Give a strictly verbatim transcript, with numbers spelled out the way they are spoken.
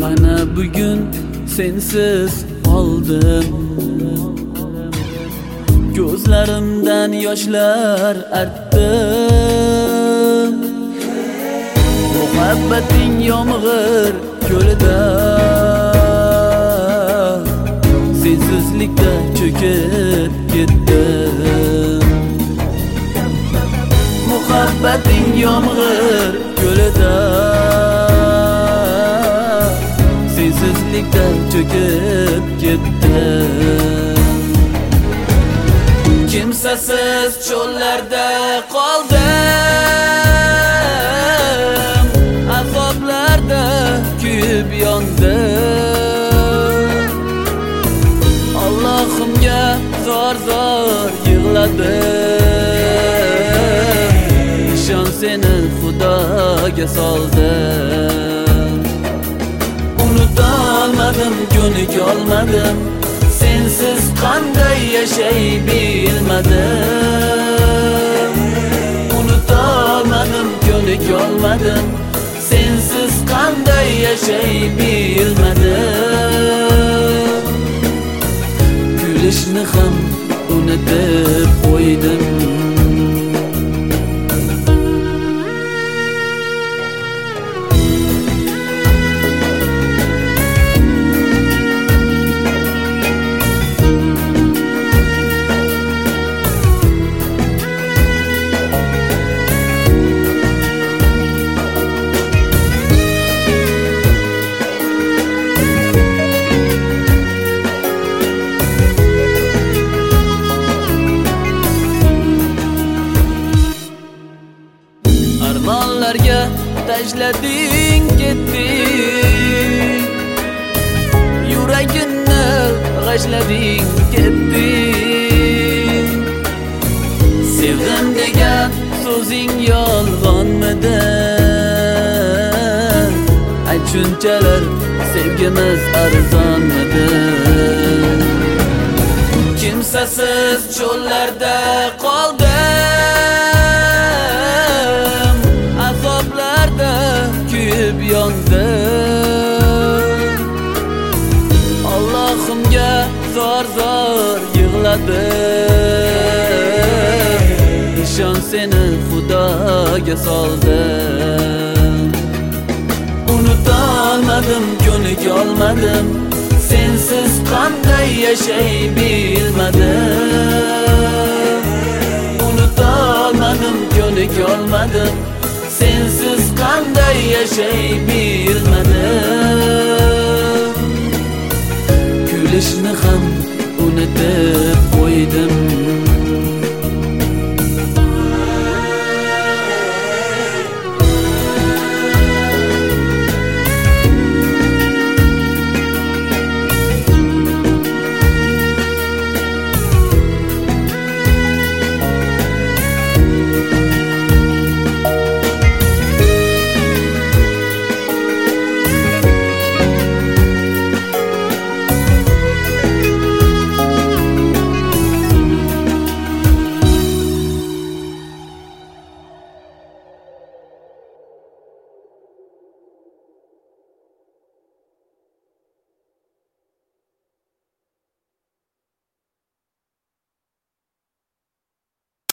Mana bugün sensiz qoldim. Gözlerimden yoshlar artdim. Muhabbating yomg'ir ko'lida, sensizlikda cho'kib ketdim. Muhabbating yomg'ir ko'lida, sensizlikda cho'kib ketdim. Kimsasiz cho'llarda qoldim, azoblarda kuyib yondim. Allohimga zor-zor yig'ladim, ishon seni Xudoga soldim. Unutolmadim, ko'nika olmadim, sensiz qanday yashay bilmadim. Unutolmadim, ko'nika olmadim, sensiz qanday yashay bilmadim. Kulishni ham unutib qo'ydim. Armonlarga tashlading ketding, yuragimni g'ashlading ketding. Sevdim degan so'zing yolg'onmidi? Aytshunchalar sevgimiz arzonmidi? Kimsasiz cho'llarda qoldim, azoblarda kuyib yondim. Allohimga zor-zor yig'ladim, ishon seni Xudoga soldim. Unutolmadim, ko'nika olmadim, sensiz qanday yashay bilmadim. Unutolmadim, ko'nika olmadim, sensiz qanday yashay bilmadim. Kulishni ham unutib qo'ydim.